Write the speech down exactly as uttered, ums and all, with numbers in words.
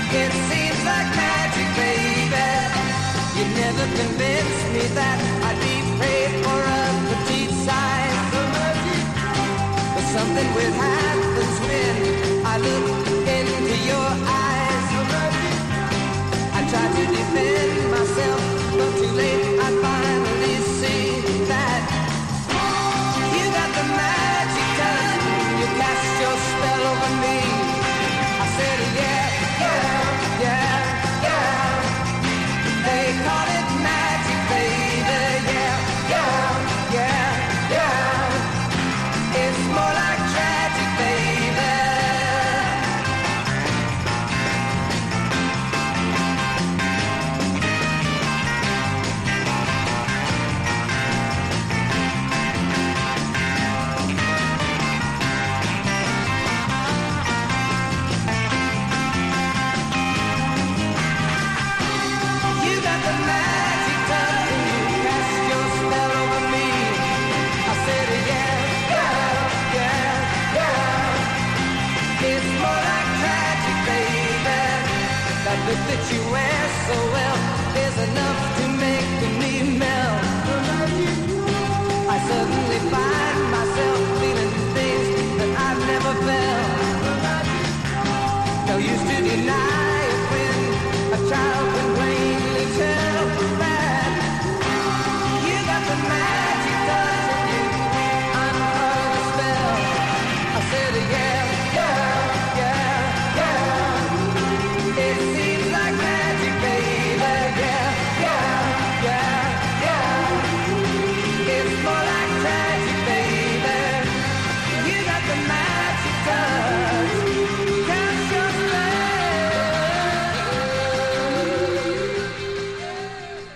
It seems like magic, baby. You never convinced me that I'd be paid for a petite size. But something weird happens when I look into your eyes. I try to defend myself, but too late I finally see that you got the magic touch. You cast your spell over me. I said yeah, yeah, yeah, yeah. They call it magic, baby. Yeah, yeah, yeah, yeah. It's more like tragic, baby. That look that you wear so well is enough to make me melt. I suddenly find myself feeling things that I've never felt. No use to deny it when a child